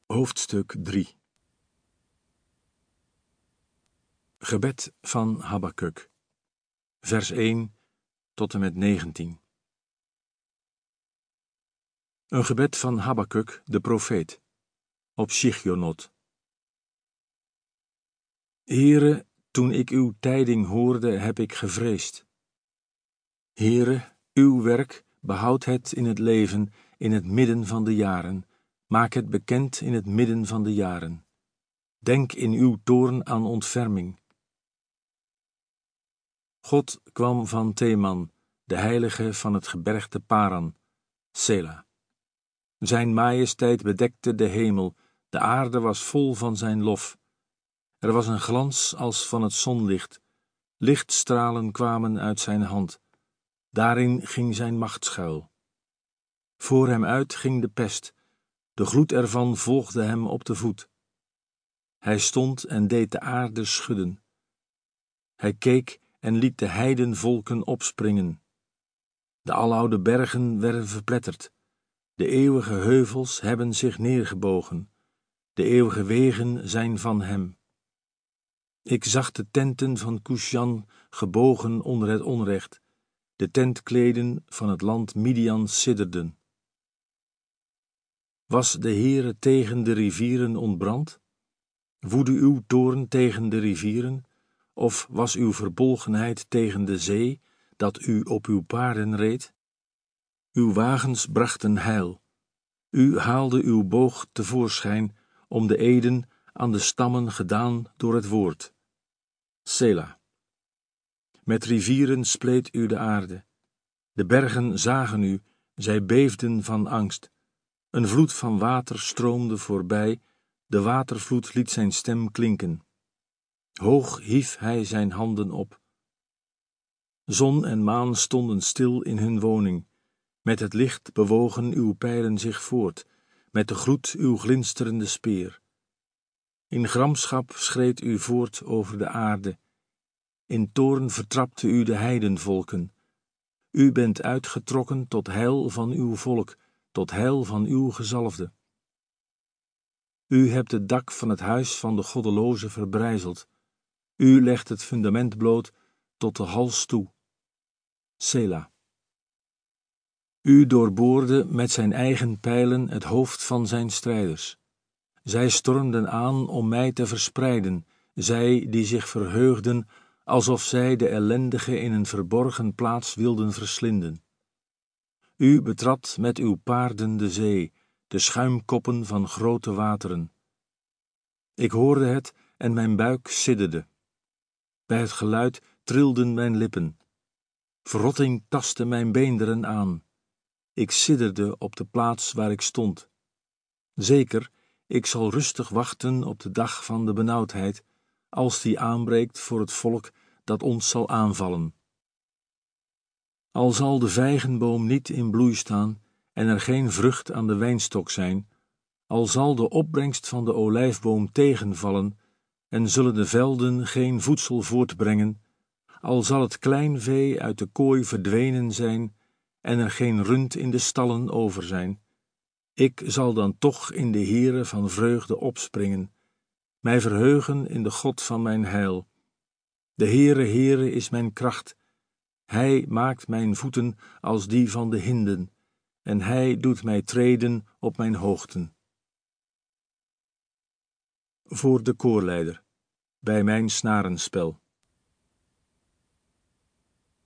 Hoofdstuk 3. Gebed van Habakuk, vers 1 tot en met 19. Een gebed van Habakuk, de profeet, op Shigionot. Heere, toen ik uw tijding hoorde, heb ik gevreesd. Heere, uw werk, behoud het in het leven, in het midden van de jaren. Maak het bekend in het midden van de jaren. Denk in uw toorn aan ontferming. God kwam van Teman, de heilige van het gebergte Paran, Sela. Zijn majesteit bedekte de hemel, de aarde was vol van zijn lof. Er was een glans als van het zonlicht, lichtstralen kwamen uit zijn hand. Daarin ging zijn macht schuil. Voor hem uit ging de pest, de gloed ervan volgde hem op de voet. Hij stond en deed de aarde schudden. Hij keek en liet de heidenvolken opspringen. De aloude bergen werden verpletterd. De eeuwige heuvels hebben zich neergebogen. De eeuwige wegen zijn van hem. Ik zag de tenten van Kushan gebogen onder het onrecht. De tentkleden van het land Midian sidderden. Was de Heere tegen de rivieren ontbrand? Woedde uw toorn tegen de rivieren? Of was uw verbolgenheid tegen de zee, dat u op uw paarden reed? Uw wagens brachten heil. U haalde uw boog tevoorschijn om de eden aan de stammen gedaan door het woord. Sela. Met rivieren spleet u de aarde. De bergen zagen u, zij beefden van angst. Een vloed van water stroomde voorbij, de watervloed liet zijn stem klinken. Hoog hief hij zijn handen op. Zon en maan stonden stil in hun woning. Met het licht bewogen uw pijlen zich voort, met de gloed uw glinsterende speer. In gramschap schreed u voort over de aarde. In toorn vertrapte u de heidenvolken. U bent uitgetrokken tot heil van uw volk, tot heil van uw gezalfde. U hebt het dak van het huis van de goddeloze verbrijzeld. U legt het fundament bloot tot de hals toe. Sela. U doorboorde met zijn eigen pijlen het hoofd van zijn strijders. Zij stormden aan om mij te verspreiden, zij die zich verheugden, alsof zij de ellendige in een verborgen plaats wilden verslinden. U betrad met uw paarden de zee, de schuimkoppen van grote wateren. Ik hoorde het en mijn buik sidderde. Bij het geluid trilden mijn lippen. Verrotting tastte mijn beenderen aan. Ik sidderde op de plaats waar ik stond. Zeker, ik zal rustig wachten op de dag van de benauwdheid, als die aanbreekt voor het volk dat ons zal aanvallen. Al zal de vijgenboom niet in bloei staan en er geen vrucht aan de wijnstok zijn, al zal de opbrengst van de olijfboom tegenvallen en zullen de velden geen voedsel voortbrengen, al zal het kleinvee uit de kooi verdwenen zijn en er geen rund in de stallen over zijn, ik zal dan toch in de Heere van vreugde opspringen, mij verheugen in de God van mijn heil. De Heere is mijn kracht. Hij maakt mijn voeten als die van de hinden, en hij doet mij treden op mijn hoogten. Voor de koorleider, bij mijn snarenspel.